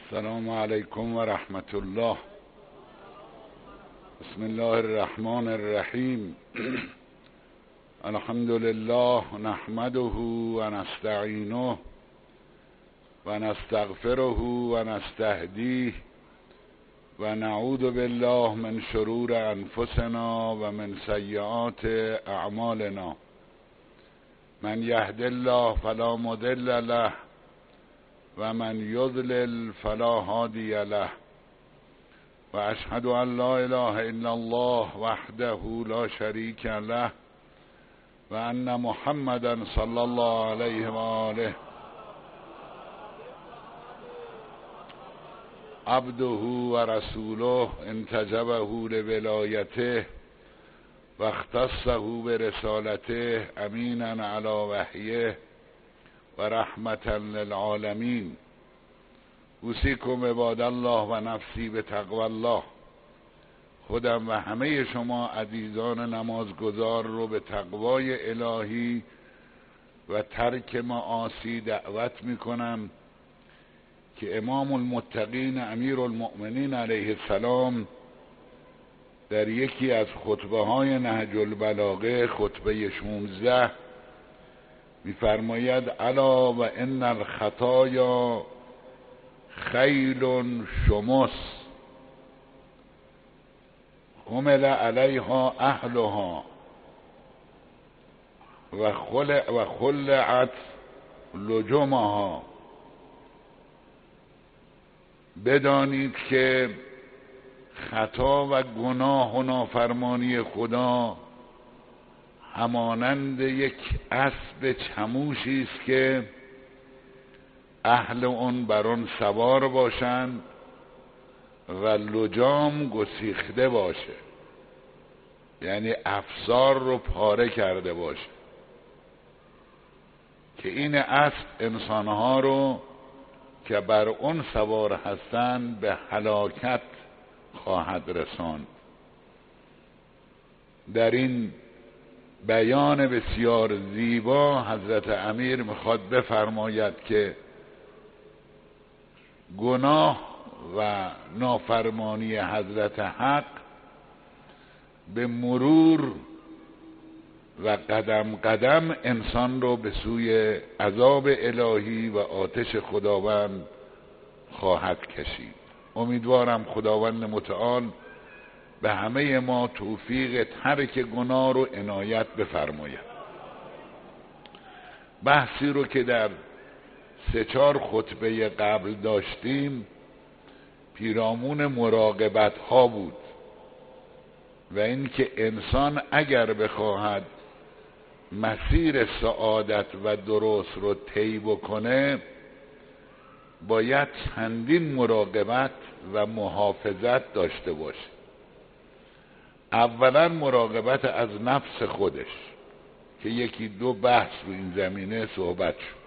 السلام علیکم و رحمت الله. بسم الله الرحمن الرحیم. الحمد لله نحمده و نستعینه و نستغفره و نستهدیه و نعوذ بالله من شرور انفسنا و من سیئات اعمالنا. من یهد الله فلا مضل له و من یضلل فلا هادی له و اشهد ان لا اله الا الله وحده لا شریک له و ان محمدا صلی الله علیه و آله عبده و رسوله انتجبه لولایته و اختصه برسالته امینا علی وحیه و رحمتا للعالمین. اوصیکم عباد الله و نفسی به تقوی الله. خودم و همه شما عزیزان نمازگزار رو به تقوای الهی و ترک معاصی دعوت میکنم که امام المتقین امیر المؤمنین علیه السلام در یکی از خطبه های نهج البلاغه خطبه 16 میفرماید الا و ان الخطایا خیل شمس حمل علیها اهلها و خلعت لجمها. بدانید که خطا و گناه و نافرمانی خدا همانند یک اسب چموشی است که اهل اون بر آن سوار باشند و لجام گسیخته باشه، یعنی افسار رو پاره کرده باشه، که این اسب انسانها رو که بر اون سوار هستند به هلاکت خواهد رساند. در این بیان بسیار زیبا حضرت امیر میخواد بفرماید که گناه و نافرمانی حضرت حق به مرور و قدم قدم انسان رو به سوی عذاب الهی و آتش خداوند خواهد کشید. امیدوارم خداوند متعال به همه ما توفیق ترک گناه رو عنایت بفرماید. بحثی رو که در 3-4 خطبه قبل داشتیم پیرامون مراقبت ها بود و اینکه انسان اگر بخواهد مسیر سعادت و درست رو طی بکنه باید چندین مراقبت و محافظت داشته باشه. اولا مراقبت از نفس خودش که 1-2 بحث رو این زمینه صحبت شد.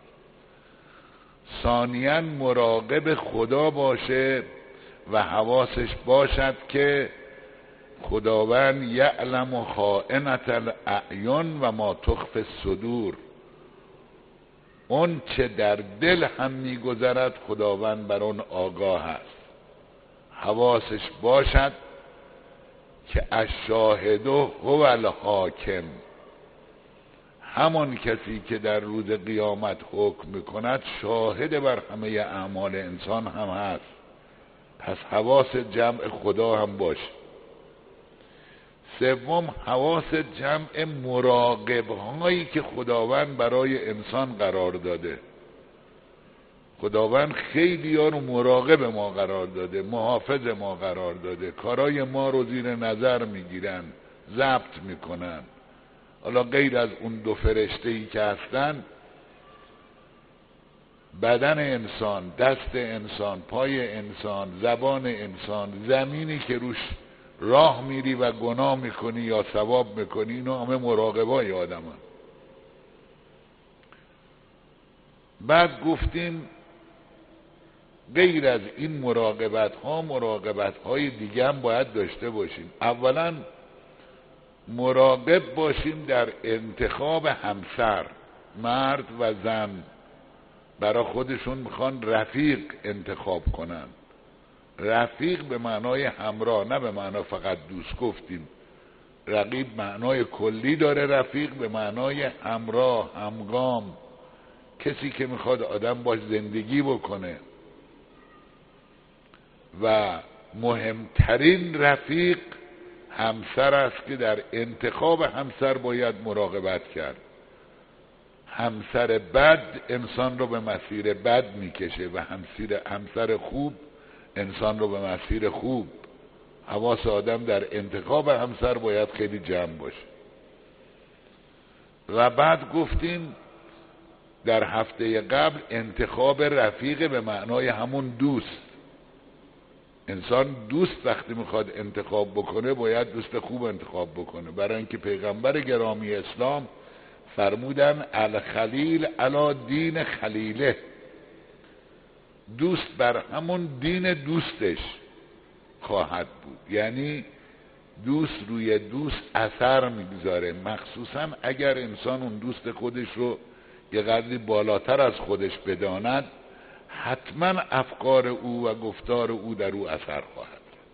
ثانیاً مراقب خدا باشه و حواسش باشد که خداوند یعلم خائنة الاعین و ما تخفی الصدور. اون چه در دل هم میگذرد خداوند بر اون آگاه است. حواسش باشد که الشاهد هو الحاکم، همان کسی که در روز قیامت حکم میکند شاهد بر همه اعمال انسان هم هست. پس حواس جمع خدا هم باشه. سوم حواس جمع مراقب هایی که خداوند برای انسان قرار داده. خداوند خیلی ها رو مراقب ما قرار داده، محافظ ما قرار داده، کارای ما رو زیر نظر میگیرن، ضبط میکنن. حالا غیر از اون 2 فرشته‌ای که هستن، بدن انسان، دست انسان، پای انسان، زبان انسان، زمینی که روش راه میری و گناه میکنی یا ثواب میکنی، اینو همه مراقبای آدم هست. بعد گفتیم غیر از این مراقبت های دیگه هم باید داشته باشیم. اولا مراقب باشیم در انتخاب همسر، مرد و زن. برای خودشون میخوان رفیق انتخاب کنن. رفیق به معنای همراه، نه به معنای فقط دوست. گفتیم رقیب معنای کلی داره، رفیق به معنای همراه، همگام، کسی که میخواد آدم باش زندگی بکنه. و مهمترین رفیق همسر است که در انتخاب همسر باید مراقبت کرد. همسر بد انسان رو به مسیر بد میکشه و همسر خوب انسان رو به مسیر خوب. حواس آدم در انتخاب همسر باید خیلی جمع باشه. و بعد گفتیم در هفته قبل انتخاب رفیق به معنای همون دوست. انسان دوست وقتی میخواد انتخاب بکنه باید دوست خوب انتخاب بکنه، برای اینکه پیغمبر گرامی اسلام فرمودن الخلیل علی دین خلیله، دوست بر همون دین دوستش خواهد بود. یعنی دوست روی دوست اثر میگذاره، مخصوصا اگر انسان اون دوست خودش رو یه قدری بالاتر از خودش بداند، حتما افکار او و گفتار او در او اثر خواهد.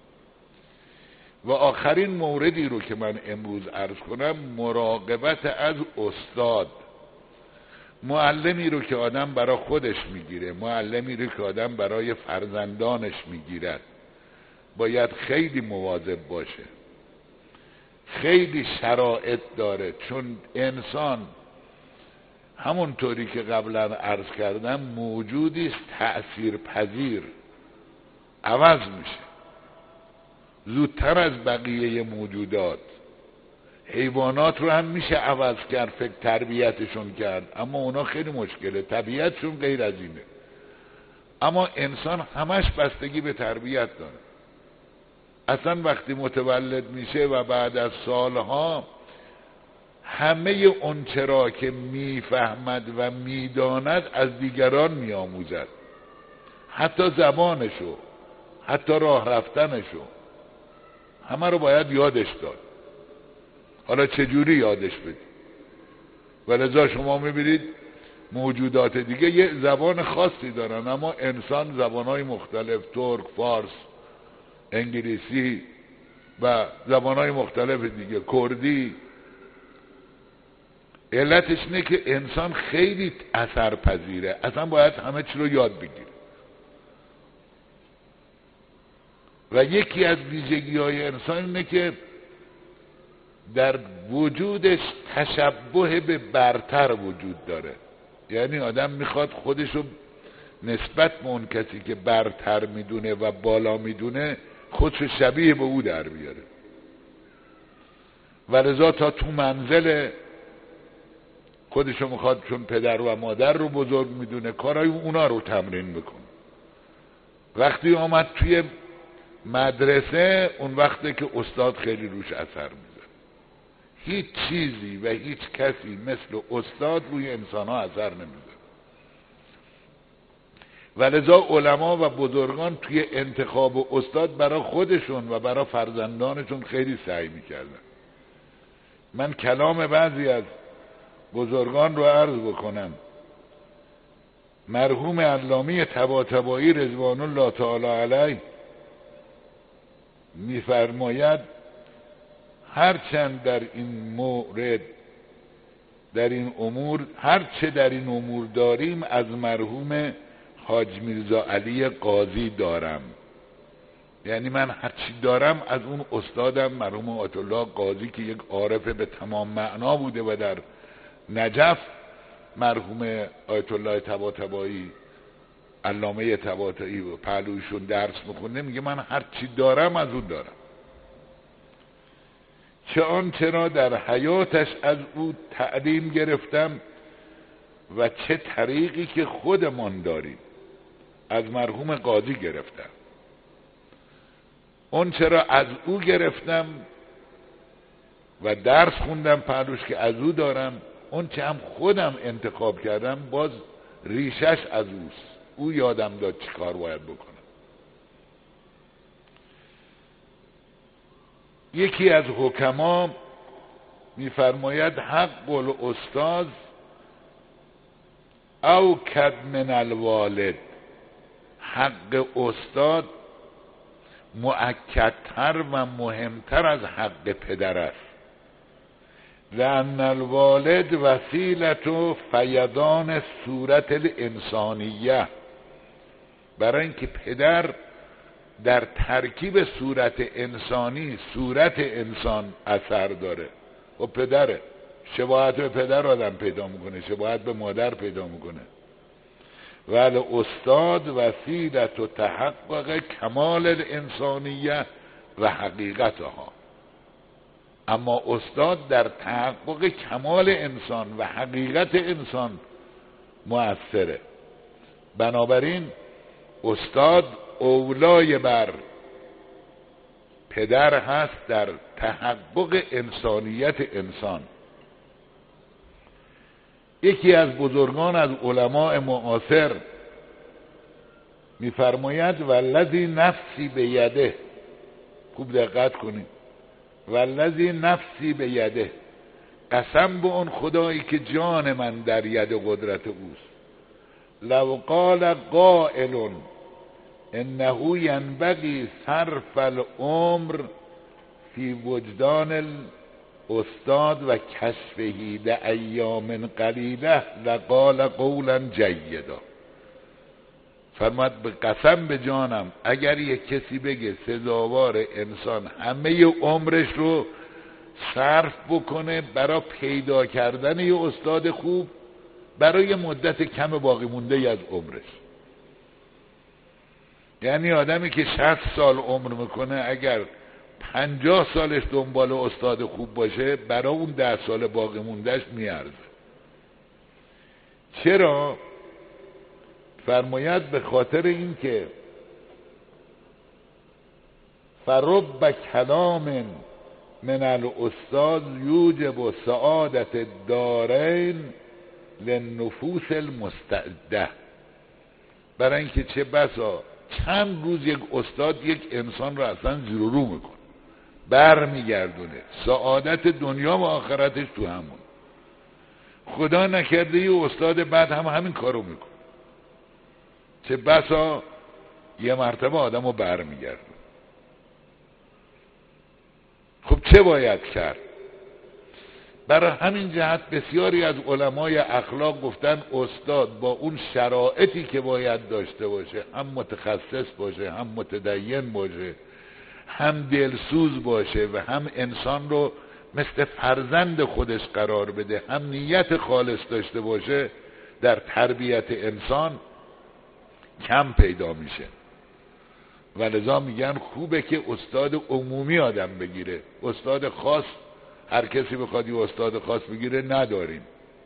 و آخرین موردی رو که من امروز عرض کنم، مراقبت از استاد. معلمی رو که آدم برای خودش میگیره، معلمی رو که آدم برای فرزندانش میگیرد، باید خیلی مواظب باشه. خیلی شرایط داره، چون انسان همونطوری که قبلا عرض کردم موجودی است تأثیر پذیر، عوض میشه زودتر از بقیه موجودات. حیوانات رو هم میشه عوض کرد، فکر تربیتشون کرد، اما اونا خیلی مشکله، طبیعتشون غیر از اینه. اما انسان همش بستگی به تربیت داره. اصلا وقتی متولد میشه و بعد از سالها همه اون چرا که میفهمد و میداند از دیگران میآموزد، حتی زبانشو، حتی راه رفتنشو، همه رو باید یادش داد. حالا چجوری یادش بدی؟ ولذا شما میبینید موجودات دیگه یه زبان خاصی دارن، اما انسان زبانهای مختلف، ترک، فارس، انگلیسی و زبانهای مختلف دیگه، کردی. علتش اینه که انسان خیلی اثر پذیره، اصلا باید همه چی رو یاد بگیره. و یکی از ویژگی‌های انسان اینه که در وجودش تشبه به برتر وجود داره. یعنی آدم میخواد خودشو نسبت به اون کسی که برتر میدونه و بالا میدونه خودشو شبیه به او در بیاره. و لذا تا تو منزل خودشو میخواد، چون پدر و مادر رو بزرگ میدونه، کارهای اونا رو تمرین میکنه. وقتی آمد توی مدرسه، اون وقته که استاد خیلی روش اثر میذاره. هیچ چیزی و هیچ کسی مثل استاد روی انسان ها اثر نمیذاره. ولذا علما و بزرگان توی انتخاب استاد برای خودشون و برای فرزندانشون خیلی سعی میکردن. من کلام بعضی از بزرگان رو عرض بکنم. مرحوم علامه طباطبایی رضوان الله تعالی علیه میفرماید هرچند در این مورد، در این امور، هرچه در این امور داریم از مرحوم حاج میرزا علی قاضی دارم. یعنی من هرچی دارم از اون استادم مرحوم آیت الله قاضی که یک عارف به تمام معنا بوده و در نجف مرحوم آیت الله طباطبایی، علامه طباطبایی و پهلویشون درس میخونه، میگه من هر چی دارم از اون دارم. چه آنچه را در حیاتش از او تعلیم گرفتم و چه طریقی که خودمان داریم از مرحوم قاضی گرفتم. اون چرا از او گرفتم و درس خوندم پهلوش که از او دارم، اون چه هم خودم انتخاب کردم باز ریشش از اوست. او یادم داد چی کار باید بکنم. یکی از حکما میفرماید حق الاستاذ اوکد من الوالد، حق استاد مؤکدتر و مهمتر از حق پدر است. لأن الوالد وسیلة فیضان صورت الانسانیه، برای اینکه پدر در ترکیب صورت انسانی صورت انسان اثر داره. و پدره، شباهت به پدر آدم پیدا میکنه، شباهت به مادر پیدا میکنه. ولی استاد وسیله تحقق کمال الانسانیه و حقیقتها، اما استاد در تحقق کمال انسان و حقیقت انسان مؤثره. بنابراین استاد اولای بر پدر هست در تحقق انسانیت انسان. یکی از بزرگان از علماء معاصر میفرماید والذی نفسی بیده، خوب دقت کنید، والذی نفسی بیده، قسم به اون خدایی که جان من در ید قدرت اوست، لو قال قائل انه ینبغی صرف العمر فی وجدان الاستاد و کشفه لایام قلیله لقال قولا جیدا. فرماد به قسم به جانم اگر یک کسی بگه سزاوار انسان همه عمرش رو صرف بکنه برای پیدا کردن یه استاد خوب برای مدت کم باقی مونده از عمرش، یعنی آدمی که 60 سال عمر میکنه اگر 50 سالش دنبال استاد خوب باشه برای اون 10 سال باقی موندهش میارزه. چرا؟ فرماید به خاطر این که فرب کلام من الاستاذ یوجب سعادت الدارین للنفوس المستعده، برای اینکه چه بسا چند روز یک استاد یک انسان رو اصلا زیر و رو میکنه، بر میگردونه سعادت دنیا و آخرتش تو همون. خدا نکرده یه استاد بعد همین کارو میکنه، چه بسا یه مرتبه آدم رو بر میگردونه. خب چه باید کرد؟ برای همین جهت بسیاری از علمای اخلاق گفتن استاد با اون شرایطی که باید داشته باشه، هم متخصص باشه، هم متدین باشه، هم دلسوز باشه و هم انسان رو مثل فرزند خودش قرار بده، هم نیت خالص داشته باشه، در تربیت انسان کم پیدا میشه. و لذا میگن خوبه که استاد عمومی آدم بگیره، استاد خاص هر کسی بخواد یه استاد خاص بگیره نداریم.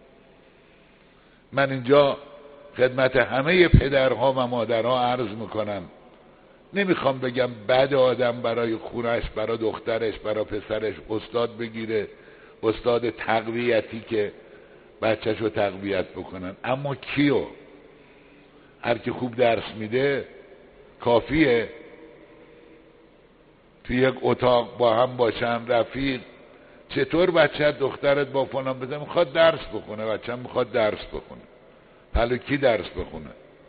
من اینجا خدمت همه پدرها و مادرها عرض میکنم، نمیخوام بگم بد آدم برای خونش، برای دخترش، برای پسرش استاد بگیره، استاد تقویتی که بچهشو تقویت بکنن، اما کیو؟ هر کی خوب درس میده کافیه؟ توی یک اتاق با هم باشن رفیق، چطور بچه دخترت با فلان بده میخواد درس بخونه، بچه میخواد درس بخونه، حالا کی درس بخونه؟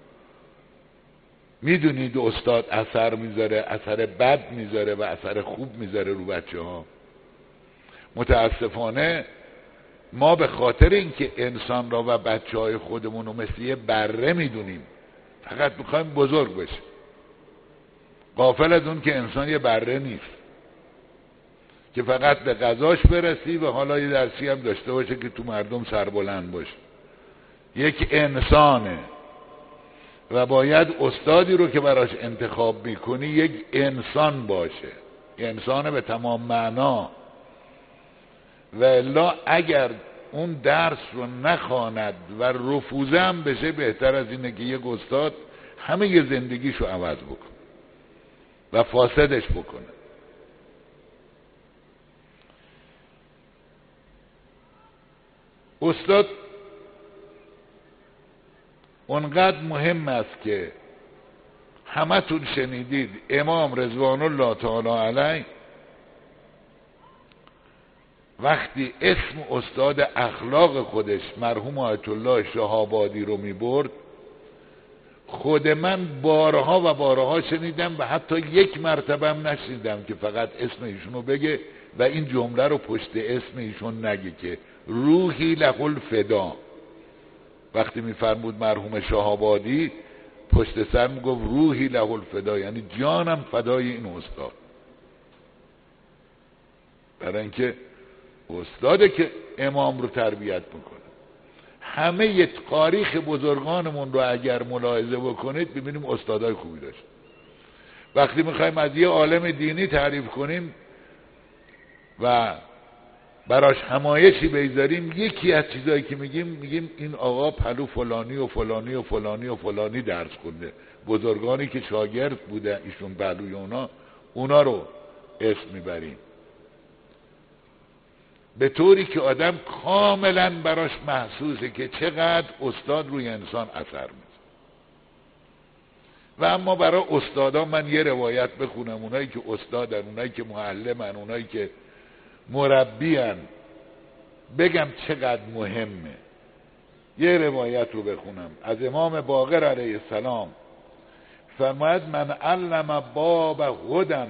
میدونید استاد اثر میذاره، اثر بد میذاره و اثر خوب میذاره رو بچه ها. متاسفانه ما به خاطر اینکه انسان را و بچه های خودمون رو مثل یه بره میدونیم، فقط میخوایم بزرگ بشه، غافل از اون که انسان یه بره نیست که فقط به غذاش برسی و حالا یه درسی هم داشته باشه که تو مردم سربلند باشه. یک انسانه و باید استادی رو که براش انتخاب میکنی یک انسان باشه، انسانه به تمام معنا. و الا اگر اون درس رو نخواند و رفوزه هم بشه، بهتر از اینه که یک استاد همه ی زندگیشو عوض بکنه و فاسدش بکنه. استاد اونقدر مهم است که همتون شنیدید امام رضوان الله تعالی علیه وقتی اسم استاد اخلاق خودش مرحوم آیت الله شهابادی رو میبرد، خود من بارها و بارها شنیدم و حتی یک مرتبه هم نشنیدم که فقط اسم ایشون رو بگه و این جمله رو پشت اسم ایشون نگه که روحی له الفدا. وقتی میفرمود مرحوم شهابادی پشت سر میگفت روحی له الفدا، یعنی جانم فدای این استاد. برای اینکه استاده که امام رو تربیت میکنه. همه تاریخ بزرگانمون رو اگر ملاحظه بکنید ببینیم استادای خوبی داشت. وقتی میخوایم از یه عالم دینی تعریف کنیم و براش همایشی بیزاریم، یکی از چیزایی که میگیم این آقا پلو فلانی و فلانی و فلانی و فلانی درس خونده. بزرگانی که شاگرد بوده ایشون پلوی اونا رو اسم میبریم، به طوری که آدم کاملا براش محسوسه که چقدر استاد روی انسان اثر میده. و اما برای استادا من یه روایت بخونم، اونایی که استادن، اونایی که معلمن، اونایی که مربیان، بگم چقدر مهمه. یه روایت رو بخونم از امام باقر علیه السلام، فرماید من علم باب هدن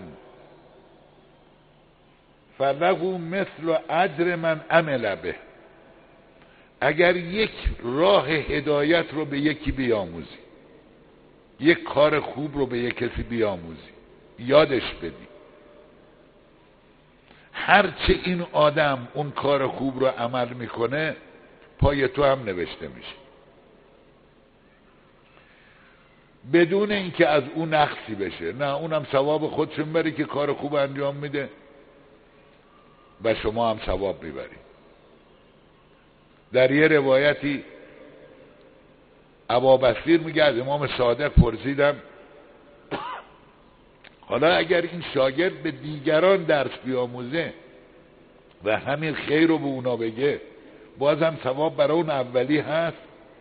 فله مثل اجر من عمل به. اگر یک راه هدایت رو به یکی بیاموزی، یک کار خوب رو به یک کسی بیاموزی، یادش بدی، هرچه این آدم اون کار خوب رو عمل میکنه پای تو هم نوشته میشه، بدون اینکه از اون نقصی بشه. نه، اونم ثواب خودشون بری که کار خوب انجام میده و شما هم ثواب میبری. در یه روایتی ابابصیر میگه از امام صادق پرسیدم حالا اگر این شاگرد به دیگران درس بیاموزه و همین خیر رو به اونا بگه، بازم ثواب برای اون اولی هست؟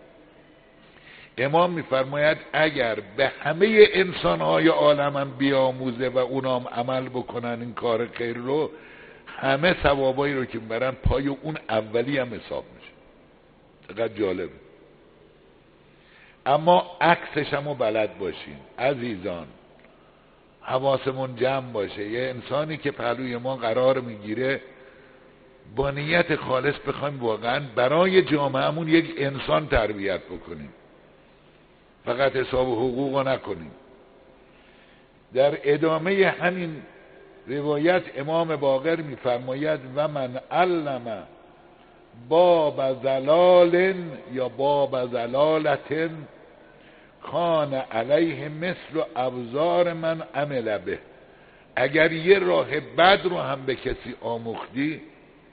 امام میفرماید اگر به همه انسانهای عالم بیاموزه و اونا هم عمل بکنن این کار خیر رو، همه ثوابایی رو که میبرن پای اون اولی هم حساب میشه. چقدر جالبه. اما عکسش هم رو بلد باشین عزیزان، حواسمون جمع باشه. یه انسانی که پهلوی ما قرار میگیره با نیت خالص بخوایم واقعا برای جامعهمون یک انسان تربیت بکنیم، فقط حساب حقوق رو نکنیم. در ادامه همین روایت امام باقر میفرماید و من علم باب زلال یا باب زلالت کان علیه مثل ابزار من عمل به. اگر یه راه بد رو هم به کسی آموختی،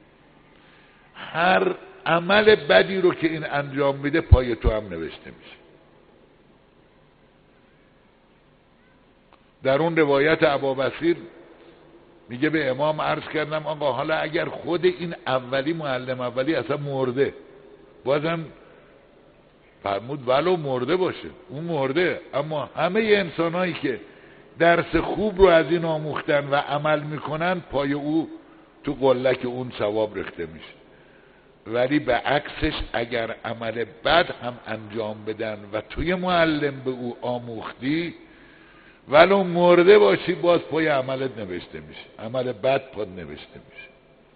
هر عمل بدی رو که این انجام میده پای تو هم نوشته میشه. در اون روایت ابابصیر میگه به امام عرض کردم آقا حالا اگر خود این اولی معلم اولی اصلا مرده، بازم فرمود ولو مرده باشه، اون مرده، اما همه انسانایی که درس خوب رو از این آموختن و عمل میکنن پای او تو قلک اون ثواب ریخته میشه. ولی به عکسش اگر عمل بد هم انجام بدن و توی معلم به او آموختی، ولو مرده باشی باز پای عملت نوشته میشه، عمل بد پاد نوشته میشه.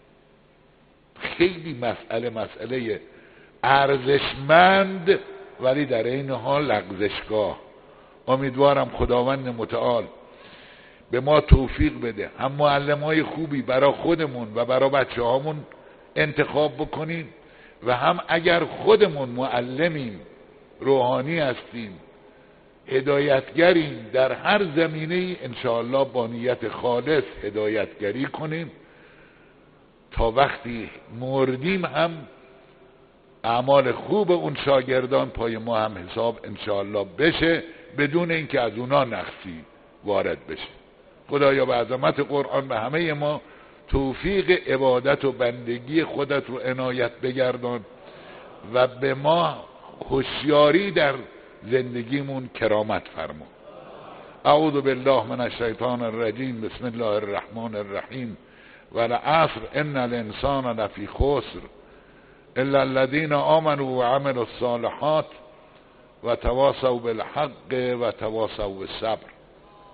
خیلی مسئله ارزشمند ولی در این حال لغزشگاه. امیدوارم خداوند متعال به ما توفیق بده هم معلمای خوبی برای خودمون و برای بچه هامون انتخاب بکنیم و هم اگر خودمون معلمیم، روحانی هستیم، هدایتگریم، در هر زمینه انشاءالله با نیت خالص هدایتگری کنیم تا وقتی مردیم هم اعمال خوب اون شاگردان پای ما هم حساب انشاءالله بشه، بدون اینکه از اونا نقصی وارد بشه. خدایا به عظمت قرآن به همه ما توفیق عبادت و بندگی خودت رو عنایت بگردان و به ما هوشیاری در زندگیمون کرامت فرما. اعوذ بالله من الشیطان الرجیم. بسم الله الرحمن الرحیم. والعصر ان الانسان لفی خسر الا الذین آمنوا وعملوا الصالحات وتواصوا بالحق وتواصوا بالصبر.